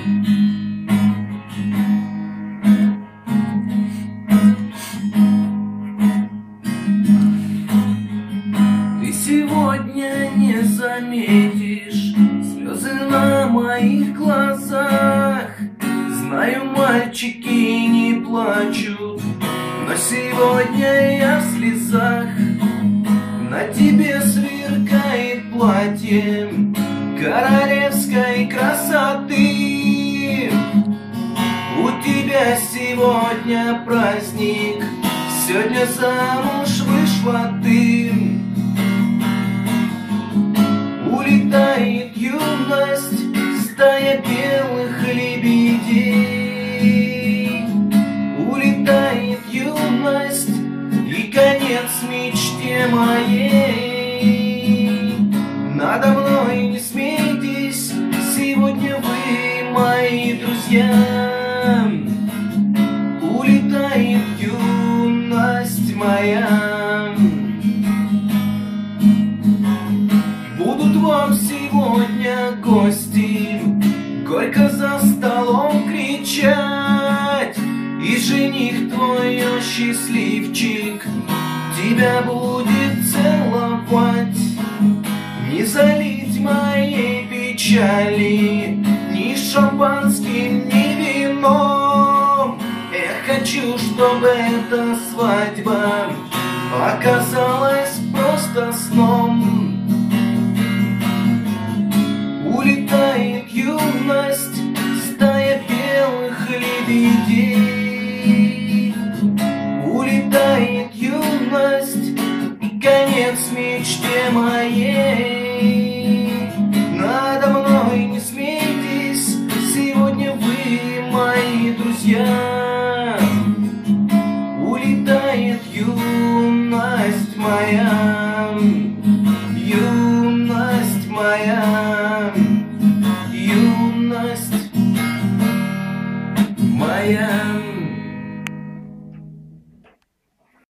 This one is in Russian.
Ты сегодня не заметишь слезы на моих глазах. Знаю, мальчики не плачут, но сегодня я в слезах. На тебе сверкает платье королевской красоты. У тебя сегодня праздник, сегодня замуж вышла ты. Улетает юность, стая белых лебедей. Улетает юность и конец мечте моей. Надо мной не смейтесь, сегодня вы мои друзья. Улетает юность моя. Будут вам сегодня гости горько за столом кричать, и жених твой, о счастливчик, тебя будет целовать. Не залить моей печали ни шампанским, ни вином. Я хочу, чтобы эта свадьба оказалась просто сном. Улетает юность, стая белых лебедей. Улетает юность и конец мечте моей. Надо мной не смейтесь, сегодня вы мои друзья. Улетает юность моя.